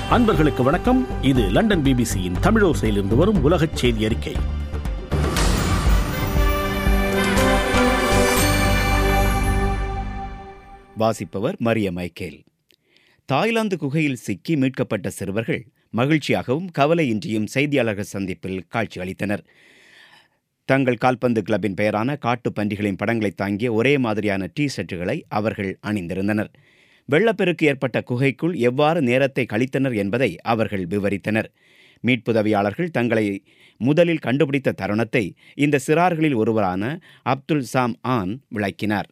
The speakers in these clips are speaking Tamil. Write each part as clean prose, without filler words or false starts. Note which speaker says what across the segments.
Speaker 1: அன்பர்களுக்கு வணக்கம். இது லண்டன் பிபிசியின் தமிழோசையிலிருந்து வரும் உலகச் செய்தி அறிக்கை.
Speaker 2: வாசிப்பவர் மரிய மைக்கேல். தாய்லாந்து குகையில் சிக்கி மீட்கப்பட்ட சிறுவர்கள் மகிழ்ச்சியாகவும் கவலையின்றியும் செய்தியாளர்கள் சந்திப்பில் காட்சி அளித்தனர். தங்கள் கால்பந்து கிளப்பின் பெயரான காட்டு பன்றிகளின் படங்களை தாங்கிய ஒரே மாதிரியான டி ஷர்ட்டுகளை அவர்கள் அணிந்திருந்தனர். வெள்ளப்பெருக்கு ஏற்பட்ட குகைக்குள் எவ்வாறு நேரத்தை கழித்தனர் என்பதை அவர்கள் விவரித்தனர். மீட்புதவியாளர்கள் தங்களை முதலில் கண்டுபிடித்த தருணத்தை இந்த சிறார்களில் ஒருவரான அப்துல் சாம் ஆன் விளக்கினார்.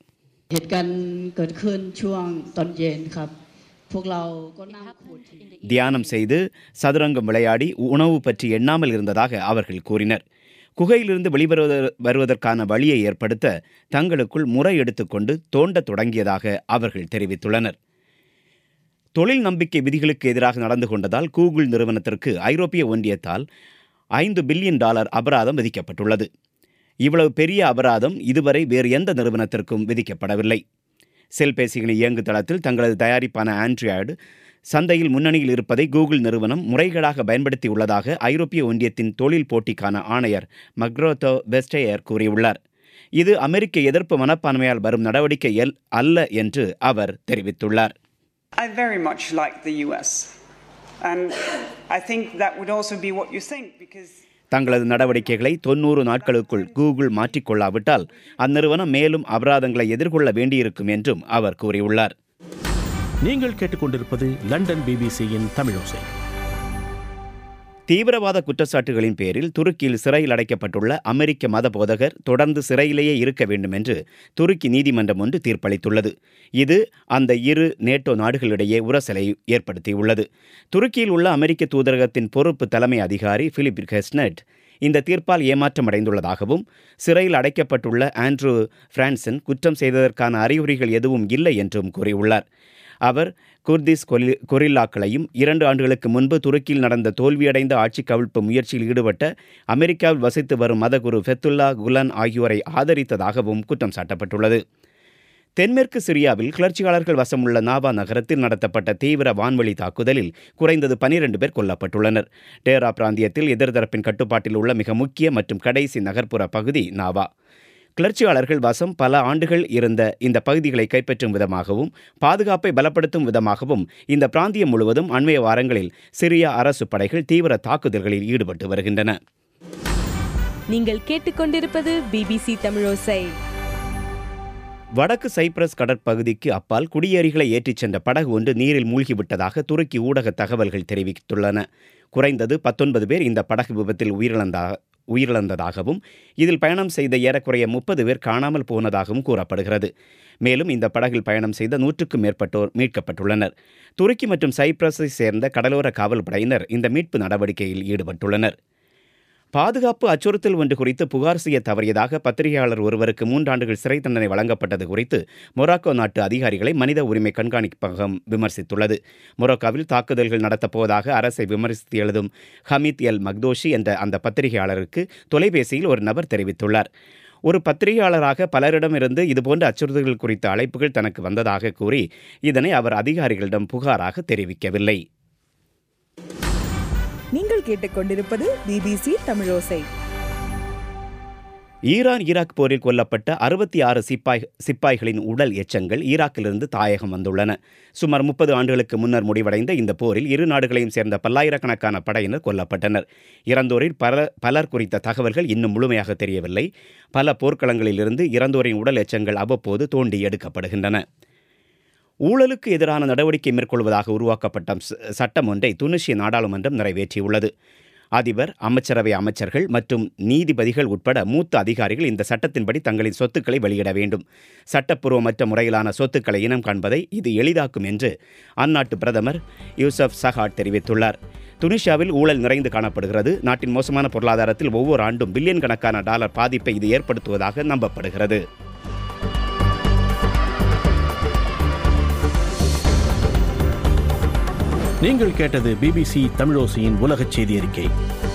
Speaker 2: தியானம் செய்து சதுரங்கம் விளையாடி உணவு பற்றி எண்ணாமல் இருந்ததாக அவர்கள் கூறினர். குகையிலிருந்து வெளிவருவதற்கான வழியை ஏற்படுத்த தங்களுக்குள் முறை எடுத்துக்கொண்டு தோண்டத் தொடங்கியதாக அவர்கள் தெரிவித்துள்ளனர். தொழில் நம்பிக்கை விதிகளுக்கு எதிராக நடந்து கொண்டதால் கூகுள் நிறுவனத்திற்கு ஐரோப்பிய ஒன்றியத்தால் $5 பில்லியன் அபராதம் விதிக்கப்பட்டுள்ளது. இவ்வளவு பெரிய அபராதம் இதுவரை வேறு எந்த நிறுவனத்திற்கும் விதிக்கப்படவில்லை. செல்பேசிகளின் இயங்கு தளத்தில் தங்களது தயாரிப்பான ஆண்ட்ராய்டு சந்தையில் முன்னணியில் இருப்பதை கூகுள் நிறுவனம் முறைகேடாக பயன்படுத்தியுள்ளதாக ஐரோப்பிய ஒன்றியத்தின் தொழில் போட்டிக்கான ஆணையர் மக்ரோத்தோ வெஸ்டேயர் கூறியுள்ளார். இது அமெரிக்க எதிர்ப்பு மனப்பான்மையால் வரும் நடவடிக்கை அல்ல என்று அவர் தெரிவித்துள்ளார்.
Speaker 3: I very much like the US and I think that would also be what you think because
Speaker 2: தங்களது நடவடிக்கைகளை 90 நாட்களுக்குள் கூகுள் மாற்றிக்கொள்ளாவிட்டால் அந்நிறுவனம் மேலும் அபராதங்களை எதிர்கொள்ள வேண்டியிருக்கும் என்றும் அவர் கூறியுள்ளார்.
Speaker 1: நீங்கள் கேட்டுக்கொண்டிருப்பது லண்டன் பிபிசியின் தமிழோசை.
Speaker 2: தீவிரவாத குற்றச்சாட்டுகளின் பேரில் துருக்கியில் சிறையில் அடைக்கப்பட்டுள்ள அமெரிக்க மத போதகர் தொடர்ந்து சிறையிலேயே இருக்க வேண்டும் என்று துருக்கி நீதிமன்றம் ஒன்று தீர்ப்பளித்துள்ளது. இது அந்த இரு நேட்டோ நாடுகளிடையே உரசலை ஏற்படுத்தியுள்ளது. துருக்கியில் உள்ள அமெரிக்க தூதரகத்தின் பொறுப்பு தலைமை அதிகாரி பிலிப் ஹெஸ்னட் இந்த தீர்ப்பால் ஏமாற்றமடைந்துள்ளதாகவும் சிறையில் அடைக்கப்பட்டுள்ள ஆண்ட்ரூ பிரான்சன் குற்றம் செய்ததற்கான அறிகுறிகள் எதுவும் இல்லை என்றும் கூறியுள்ளார். அவர் குர்திஸ் கொரில்லாக்களையும் 2 ஆண்டுகளுக்கு முன்பு துருக்கியில் நடந்த தோல்வியடைந்த ஆட்சி கவிழ்ப்பு முயற்சியில் ஈடுபட்ட அமெரிக்காவில் வசித்து வரும் மதகுரு ஃபெத்துல்லா குலன் ஆகியோரை ஆதரித்ததாகவும் குற்றம் சாட்டப்பட்டுள்ளது. தென்மேற்கு சிரியாவில் கிளர்ச்சியாளர்கள் வசமுள்ள நாவா நகரத்தில் நடத்தப்பட்ட தீவிர வான்வழி தாக்குதலில் குறைந்தது 12 பேர் கொல்லப்பட்டுள்ளனர். டேரா பிராந்தியத்தில் எதிர்த்தரப்பின் கட்டுப்பாட்டில் உள்ள மிக முக்கிய மற்றும் கடைசி நகர்ப்புற பகுதி நாவா. கிளர்ச்சியாளர்கள் வசம் பல ஆண்டுகள் இருந்த இந்த பகுதிகளை கைப்பற்றும் விதமாகவும் பாதுகாப்பை பலப்படுத்தும் விதமாகவும் இந்த பிராந்தியம் முழுவதும் அண்மைய வாரங்களில் சிரியா அரசு படைகள் தீவிர தாக்குதல்களில் ஈடுபட்டு வருகின்றன.
Speaker 4: நீங்கள் கேட்டுக்கொண்டிருப்பது பிபிசி தமிழோசை.
Speaker 2: வடக்கு சைப்ரஸ் கடற்பகுதிக்கு அப்பால் குடியேறிகளை ஏற்றிச் சென்ற படகு ஒன்று நீரில் மூழ்கிவிட்டதாக துருக்கி ஊடக தகவல்கள் தெரிவித்துள்ளன. குறைந்தது 19 பேர் இந்த படகு விபத்தில் உயிரிழந்ததாகவும் இதில் பயணம் செய்த ஏறக்குறைய 30 பேர் காணாமல் போனதாகவும் கூறப்படுகிறது. மேலும் இந்த படகில் பயணம் செய்த 100க்கும் மேற்பட்டோர் மீட்கப்பட்டுள்ளனர். துருக்கி மற்றும் சைப்ரஸை சேர்ந்த கடலோர காவல் படையினர் இந்த மீட்பு நடவடிக்கையில் ஈடுபட்டுள்ளனர். பாதுகாப்பு அச்சுறுத்தல் ஒன்று குறித்து புகார் செய்ய தவறியதாக பத்திரிகையாளர் ஒருவருக்கு 3 ஆண்டுகள் சிறை தண்டனை வழங்கப்பட்டது குறித்து மொராக்கோ நாட்டு அதிகாரிகளை மனித உரிமை கண்காணிப்பகம் விமர்சித்துள்ளது. மொராக்கோவில் தாக்குதல்கள் நடத்தப்போவதாக அரசை விமர்சித்து எழுதும் ஹமீத் எல் மக்தோஷி என்ற அந்த பத்திரிகையாளருக்கு தொலைபேசியில் ஒரு நபர் தெரிவித்துள்ளார். ஒரு பத்திரிகையாளராக பலரிடமிருந்து இதுபோன்ற அச்சுறுத்தல்கள் குறித்த அழைப்புகள் தனக்கு வந்ததாக கூறி இதனை அவர் அதிகாரிகளிடம் புகாராக தெரிவிக்கவில்லை.
Speaker 4: நீங்கள் கேட்டுக்கொண்டிருப்பது பிபிசி தமிழோசை.
Speaker 2: ஈராக் போரில் கொல்லப்பட்ட 66 சிப்பாய்களின் உடல் எச்சங்கள் ஈராக்கிலிருந்து தாயகம் வந்துள்ளன. சுமார் 30 ஆண்டுகளுக்கு முன்னர் முடிவடைந்த இந்த போரில் இரு நாடுகளையும் சேர்ந்த பல்லாயிரக்கணக்கான படையினர் கொல்லப்பட்டனர். இறந்தோரில் பலர் குறித்த தகவல்கள் இன்னும் முழுமையாக தெரியவில்லை. பல போர்க்களங்களிலிருந்து இறந்தோரின் உடல் எச்சங்கள் அவ்வப்போது தோண்டி எடுக்கப்படுகின்றன. ஊழலுக்கு எதிரான நடவடிக்கை மேற்கொள்வதாக உருவாக்கப்பட்ட சட்டம் ஒன்றை துனிசிய நாடாளுமன்றம் நிறைவேற்றியுள்ளது. அதிபர், அமைச்சரவை அமைச்சர்கள் மற்றும் நீதிபதிகள் உட்பட மூத்த அதிகாரிகள் இந்த சட்டத்தின்படி தங்களின் சொத்துக்களை வெளியிட வேண்டும். சட்டப்பூர்வமற்ற முறையிலான சொத்துக்களை இனம் காண்பதை இது எளிதாக்கும் என்று அந்நாட்டு பிரதமர் யூசப் சஹாட் தெரிவித்துள்ளார். துனிஷியாவில் ஊழல் நிறைந்து காணப்படுகிறது. நாட்டின் மோசமான பொருளாதாரத்தில் ஒவ்வொரு ஆண்டும் பில்லியன் கணக்கான டாலர் பாதிப்பை இது ஏற்படுத்துவதாக நம்பப்படுகிறது.
Speaker 1: நீங்கள் கேட்டது பிபிசி தமிழோசையின் உலகச் செய்தி அறிக்கை.